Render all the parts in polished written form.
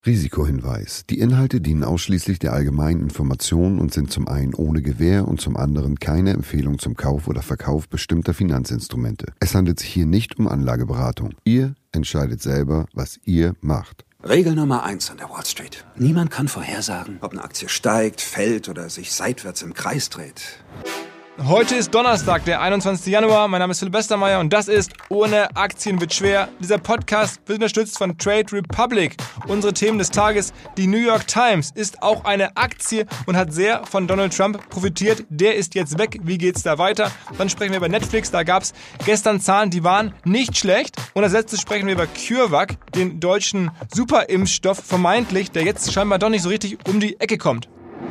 Risikohinweis. Die Inhalte dienen ausschließlich der allgemeinen Information und sind zum einen ohne Gewähr und zum anderen keine Empfehlung zum Kauf oder Verkauf bestimmter Finanzinstrumente. Es handelt sich hier nicht um Anlageberatung. Ihr entscheidet selber, was ihr macht. Regel Nummer 1 an der Wall Street. Niemand kann vorhersagen, ob eine Aktie steigt, fällt oder sich seitwärts im Kreis dreht. Heute ist Donnerstag, der 21. Januar. Mein Name ist Philipp Westermeier und das ist Ohne Aktien wird schwer. Dieser Podcast wird unterstützt von Trade Republic. Unsere Themen des Tages: Die New York Times ist auch eine Aktie und hat sehr von Donald Trump profitiert. Der ist jetzt weg. Wie geht's da weiter? Dann sprechen wir über Netflix. Da gab's gestern Zahlen, die waren nicht schlecht. Und als letztes sprechen wir über CureVac, den deutschen Superimpfstoff vermeintlich, der jetzt scheinbar doch nicht so richtig um die Ecke kommt.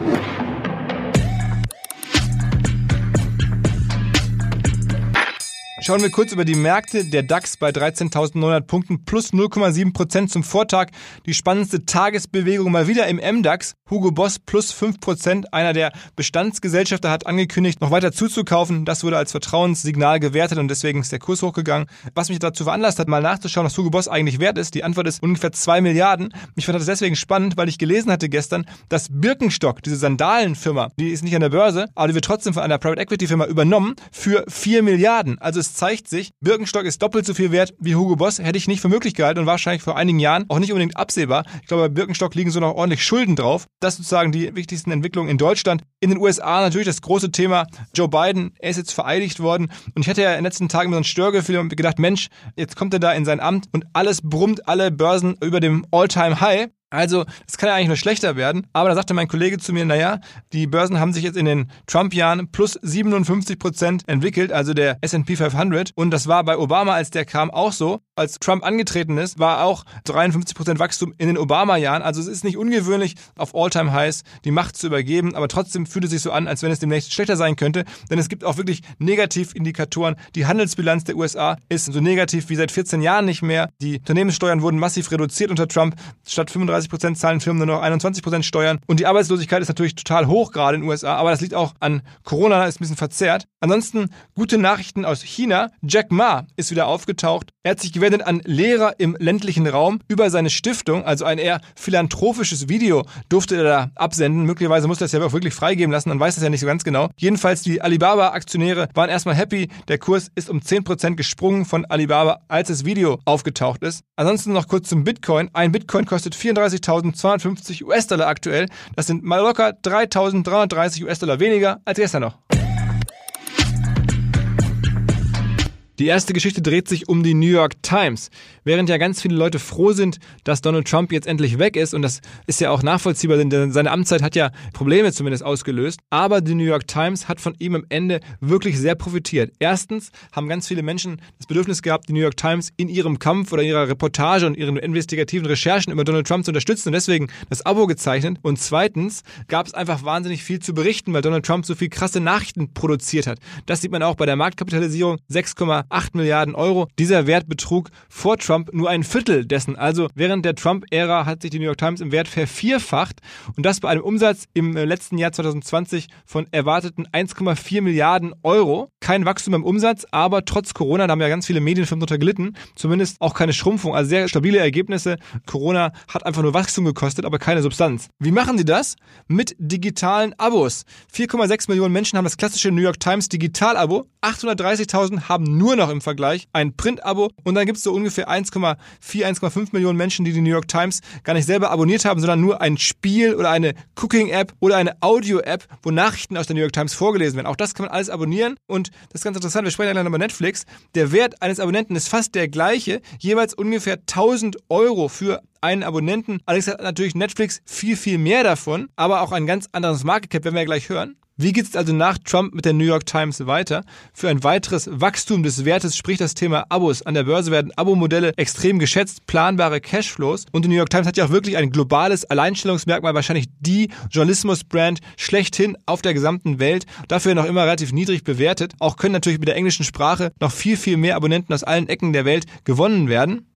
Schauen wir kurz über die Märkte. Der DAX bei 13.900 Punkten plus 0,7% zum Vortag. Die spannendste Tagesbewegung mal wieder im MDAX. Hugo Boss plus 5%. Einer der Bestandsgesellschafter hat angekündigt, noch weiter zuzukaufen. Das wurde als Vertrauenssignal gewertet und deswegen ist der Kurs hochgegangen. Was mich dazu veranlasst hat, mal nachzuschauen, was Hugo Boss eigentlich wert ist. Die Antwort ist ungefähr 2 Milliarden. Mich fand das deswegen spannend, weil ich gelesen hatte gestern, dass Birkenstock, diese Sandalenfirma, die ist nicht an der Börse, aber die wird trotzdem von einer Private Equity Firma übernommen für 4 Milliarden. Also es zeigt sich, Birkenstock ist doppelt so viel wert wie Hugo Boss. Hätte ich nicht für möglich gehalten und wahrscheinlich vor einigen Jahren auch nicht unbedingt absehbar. Ich glaube, bei Birkenstock liegen so noch ordentlich Schulden drauf. Das sind sozusagen die wichtigsten Entwicklungen in Deutschland. In den USA natürlich das große Thema Joe Biden. Er ist jetzt vereidigt worden und ich hatte ja in den letzten Tagen immer so ein Störgefühl und gedacht, Mensch, jetzt kommt er da in sein Amt und alles brummt, alle Börsen über dem All-Time-High. Also, das kann ja eigentlich nur schlechter werden. Aber da sagte mein Kollege zu mir, naja, die Börsen haben sich jetzt in den Trump-Jahren plus 57% entwickelt, also der S&P 500. Und das war bei Obama, als der kam, auch so. Als Trump angetreten ist, war auch 53% Wachstum in den Obama-Jahren. Also es ist nicht ungewöhnlich, auf All-Time-Highs die Macht zu übergeben. Aber trotzdem fühlt es sich so an, als wenn es demnächst schlechter sein könnte. Denn es gibt auch wirklich Negativindikatoren. Die Handelsbilanz der USA ist so negativ wie seit 14 Jahren nicht mehr. Die Unternehmenssteuern wurden massiv reduziert unter Trump. Statt 35% zahlen Firmen nur noch 21% Steuern. Und die Arbeitslosigkeit ist natürlich total hoch gerade in den USA, aber das liegt auch an Corona, ist ein bisschen verzerrt. Ansonsten gute Nachrichten aus China. Jack Ma ist wieder aufgetaucht. Er hat sich gewendet an Lehrer im ländlichen Raum über seine Stiftung, also ein eher philanthropisches Video durfte er da absenden. Möglicherweise musste er es ja auch wirklich freigeben lassen, man weiß das ja nicht so ganz genau. Jedenfalls die Alibaba-Aktionäre waren erstmal happy. Der Kurs ist um 10% gesprungen von Alibaba, als das Video aufgetaucht ist. Ansonsten noch kurz zum Bitcoin. Ein Bitcoin kostet 34.250 US-Dollar aktuell. Das sind mal locker 3.330 US-Dollar weniger als gestern noch. Die erste Geschichte dreht sich um die New York Times. Während ja ganz viele Leute froh sind, dass Donald Trump jetzt endlich weg ist, und das ist ja auch nachvollziehbar, denn seine Amtszeit hat ja Probleme zumindest ausgelöst, aber die New York Times hat von ihm am Ende wirklich sehr profitiert. Erstens haben ganz viele Menschen das Bedürfnis gehabt, die New York Times in ihrem Kampf oder ihrer Reportage und ihren investigativen Recherchen über Donald Trump zu unterstützen und deswegen das Abo gezeichnet. Und zweitens gab es einfach wahnsinnig viel zu berichten, weil Donald Trump so viel krasse Nachrichten produziert hat. Das sieht man auch bei der Marktkapitalisierung, 6,8 Milliarden Euro. Dieser Wert betrug vor Trump nur ein Viertel dessen. Also während der Trump-Ära hat sich die New York Times im Wert vervierfacht und das bei einem Umsatz im letzten Jahr 2020 von erwarteten 1,4 Milliarden Euro. Kein Wachstum im Umsatz, aber trotz Corona, da haben ja ganz viele Medienfirmen darunter gelitten, zumindest auch keine Schrumpfung, also sehr stabile Ergebnisse. Corona hat einfach nur Wachstum gekostet, aber keine Substanz. Wie machen sie das? Mit digitalen Abos. 4,6 Millionen Menschen haben das klassische New York Times Digital-Abo, 830.000 haben nur noch im Vergleich ein Print-Abo und dann gibt es so ungefähr 1,4, 1,5 Millionen Menschen, die New York Times gar nicht selber abonniert haben, sondern nur ein Spiel oder eine Cooking-App oder eine Audio-App, wo Nachrichten aus der New York Times vorgelesen werden. Auch das kann man alles abonnieren und das ist ganz interessant, wir sprechen ja gleich über Netflix. Der Wert eines Abonnenten ist fast der gleiche, jeweils ungefähr 1.000 Euro für einen Abonnenten. Allerdings hat natürlich Netflix viel, viel mehr davon, aber auch ein ganz anderes Market Cap, werden wir ja gleich hören. Wie geht es also nach Trump mit der New York Times weiter? Für ein weiteres Wachstum des Wertes spricht das Thema Abos. An der Börse werden Abo-Modelle extrem geschätzt, planbare Cashflows. Und die New York Times hat ja auch wirklich ein globales Alleinstellungsmerkmal, wahrscheinlich die Journalismus-Brand schlechthin auf der gesamten Welt. Dafür noch immer relativ niedrig bewertet. Auch können natürlich mit der englischen Sprache noch viel, viel mehr Abonnenten aus allen Ecken der Welt gewonnen werden.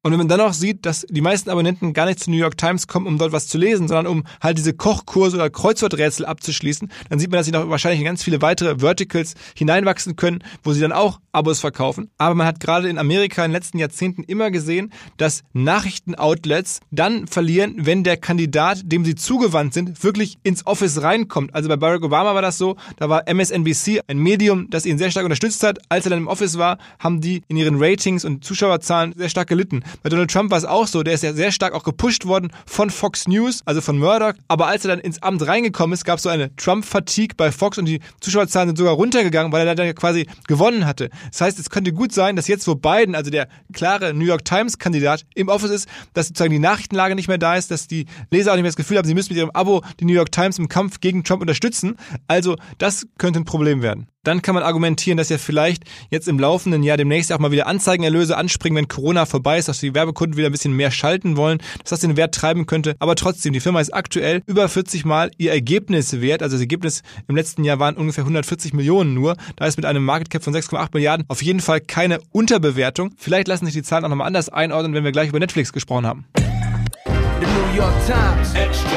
Und wenn man dann auch sieht, dass die meisten Abonnenten gar nicht zur New York Times kommen, um dort was zu lesen, sondern um halt diese Kochkurse oder Kreuzworträtsel abzuschließen, dann sieht man, dass sie noch wahrscheinlich in ganz viele weitere Verticals hineinwachsen können, wo sie dann auch Abos verkaufen. Aber man hat gerade in Amerika in den letzten Jahrzehnten immer gesehen, dass Nachrichtenoutlets dann verlieren, wenn der Kandidat, dem sie zugewandt sind, wirklich ins Office reinkommt. Also bei Barack Obama war das so, da war MSNBC ein Medium, das ihn sehr stark unterstützt hat. Als er dann im Office war, haben die in ihren Ratings und Zuschauerzahlen sehr stark gelitten. Bei Donald Trump war es auch so, der ist ja sehr stark auch gepusht worden von Fox News, also von Murdoch. Aber als er dann ins Amt reingekommen ist, gab es so eine Trump-Fatigue bei Fox und die Zuschauerzahlen sind sogar runtergegangen, weil er dann quasi gewonnen hatte. Das heißt, es könnte gut sein, dass jetzt, wo Biden, also der klare New York Times-Kandidat, im Office ist, dass sozusagen die Nachrichtenlage nicht mehr da ist, dass die Leser auch nicht mehr das Gefühl haben, sie müssen mit ihrem Abo die New York Times im Kampf gegen Trump unterstützen. Also das könnte ein Problem werden. Dann kann man argumentieren, dass ja vielleicht jetzt im laufenden Jahr demnächst auch mal wieder Anzeigenerlöse anspringen, wenn Corona vorbei ist, dass die Werbekunden wieder ein bisschen mehr schalten wollen, dass das den Wert treiben könnte. Aber trotzdem, die Firma ist aktuell über 40 Mal ihr Ergebnis wert. Also das Ergebnis im letzten Jahr waren ungefähr 140 Millionen nur. Da ist mit einem Market Cap von 6,8 Milliarden auf jeden Fall keine Unterbewertung. Vielleicht lassen sich die Zahlen auch nochmal anders einordnen, wenn wir gleich über Netflix gesprochen haben. The New York Times. Extra.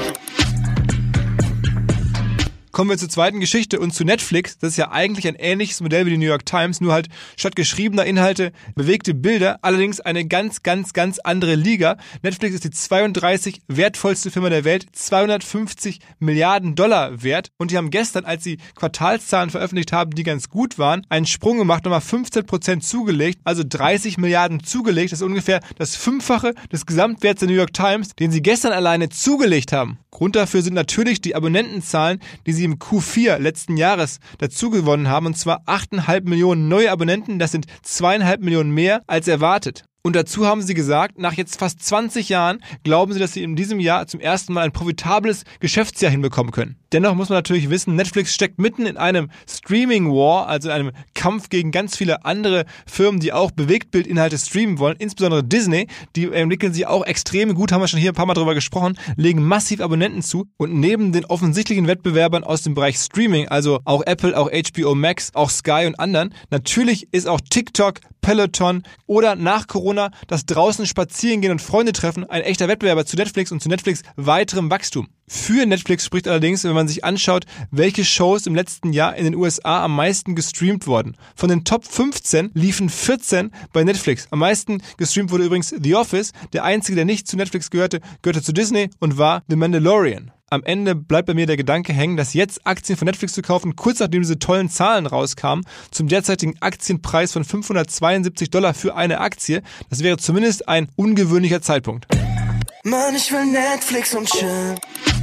Kommen wir zur zweiten Geschichte und zu Netflix. Das ist ja eigentlich ein ähnliches Modell wie die New York Times, nur halt statt geschriebener Inhalte bewegte Bilder, allerdings eine ganz andere Liga. Netflix ist die 32 wertvollste Firma der Welt, 250 Milliarden Dollar wert. Und die haben gestern, als sie Quartalszahlen veröffentlicht haben, die ganz gut waren, einen Sprung gemacht, nochmal 15% zugelegt, also 30 Milliarden zugelegt. Das ist ungefähr das Fünffache des Gesamtwerts der New York Times, den sie gestern alleine zugelegt haben. Grund dafür sind natürlich die Abonnentenzahlen, die sie im Q4 letzten Jahres dazu gewonnen haben, und zwar 8,5 Millionen neue Abonnenten, das sind 2,5 Millionen mehr als erwartet. Und dazu haben sie gesagt, nach jetzt fast 20 Jahren glauben sie, dass sie in diesem Jahr zum ersten Mal ein profitables Geschäftsjahr hinbekommen können. Dennoch muss man natürlich wissen, Netflix steckt mitten in einem Streaming-War, also in einem Kampf gegen ganz viele andere Firmen, die auch Bewegtbildinhalte streamen wollen, insbesondere Disney. Die entwickeln sich auch extrem gut, haben wir schon hier ein paar Mal drüber gesprochen, legen massiv Abonnenten zu. Und neben den offensichtlichen Wettbewerbern aus dem Bereich Streaming, also auch Apple, auch HBO Max, auch Sky und anderen, natürlich ist auch TikTok, Peloton oder nach Corona das draußen spazieren gehen und Freunde treffen ein echter Wettbewerber zu Netflix und zu Netflix weiterem Wachstum. Für Netflix spricht allerdings, wenn man sich anschaut, welche Shows im letzten Jahr in den USA am meisten gestreamt wurden. Von den Top 15 liefen 14 bei Netflix. Am meisten gestreamt wurde übrigens The Office. Der einzige, der nicht zu Netflix gehörte zu Disney und war The Mandalorian. Am Ende bleibt bei mir der Gedanke hängen, dass jetzt Aktien von Netflix zu kaufen, kurz nachdem diese tollen Zahlen rauskamen, zum derzeitigen Aktienpreis von $572 für eine Aktie. Das wäre zumindest ein ungewöhnlicher Zeitpunkt. Mann, ich will Netflix und chill.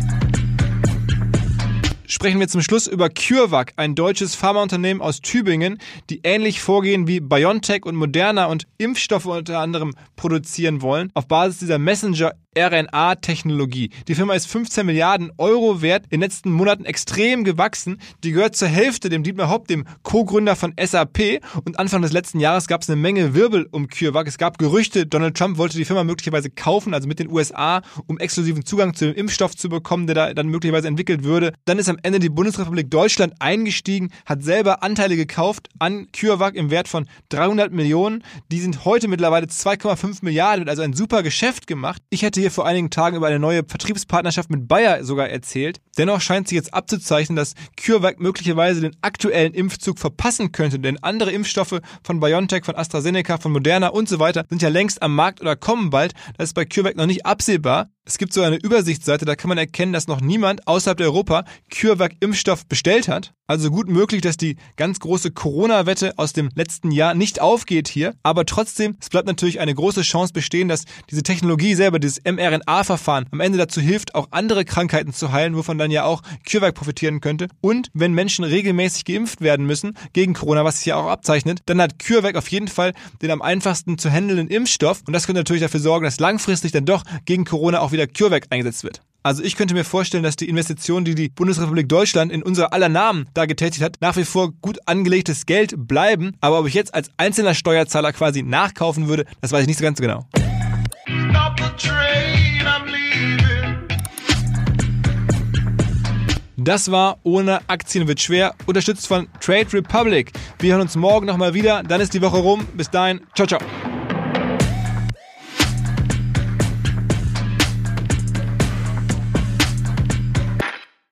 Sprechen wir zum Schluss über CureVac, ein deutsches Pharmaunternehmen aus Tübingen, die ähnlich vorgehen wie BioNTech und Moderna und Impfstoffe unter anderem produzieren wollen, auf Basis dieser Messenger-RNA-Technologie. Die Firma ist 15 Milliarden Euro wert, in den letzten Monaten extrem gewachsen. Die gehört zur Hälfte dem Dietmar Hopp, dem Co-Gründer von SAP. Und Anfang des letzten Jahres gab es eine Menge Wirbel um CureVac. Es gab Gerüchte, Donald Trump wollte die Firma möglicherweise kaufen, also mit den USA, um exklusiven Zugang zu dem Impfstoff zu bekommen, der da dann möglicherweise entwickelt würde. Dann ist am Ende die Bundesrepublik Deutschland eingestiegen, hat selber Anteile gekauft an CureVac im Wert von 300 Millionen. Die sind heute mittlerweile 2,5 Milliarden, also ein super Geschäft gemacht. Ich hätte hier vor einigen Tagen über eine neue Vertriebspartnerschaft mit Bayer sogar erzählt. Dennoch scheint sich jetzt abzuzeichnen, dass CureVac möglicherweise den aktuellen Impfzug verpassen könnte, denn andere Impfstoffe von BioNTech, von AstraZeneca, von Moderna und so weiter sind ja längst am Markt oder kommen bald. Das ist bei CureVac noch nicht absehbar. Es gibt so eine Übersichtsseite, da kann man erkennen, dass noch niemand außerhalb der Europa CureVac-Impfstoff bestellt hat. Also gut möglich, dass die ganz große Corona-Wette aus dem letzten Jahr nicht aufgeht hier. Aber trotzdem, es bleibt natürlich eine große Chance bestehen, dass diese Technologie selber, dieses mRNA-Verfahren, am Ende dazu hilft, auch andere Krankheiten zu heilen, wovon dann ja auch CureVac profitieren könnte. Und wenn Menschen regelmäßig geimpft werden müssen gegen Corona, was sich ja auch abzeichnet, dann hat CureVac auf jeden Fall den am einfachsten zu handelnden Impfstoff. Und das könnte natürlich dafür sorgen, dass langfristig dann doch gegen Corona auch wieder CureVac eingesetzt wird. Also ich könnte mir vorstellen, dass die Investitionen, die die Bundesrepublik Deutschland in unser aller Namen da getätigt hat, nach wie vor gut angelegtes Geld bleiben. Aber ob ich jetzt als einzelner Steuerzahler quasi nachkaufen würde, das weiß ich nicht so ganz genau. Stop the train, I'm leaving. Das war Ohne Aktien wird schwer, unterstützt von Trade Republic. Wir hören uns morgen nochmal wieder, dann ist die Woche rum. Bis dahin, ciao, ciao.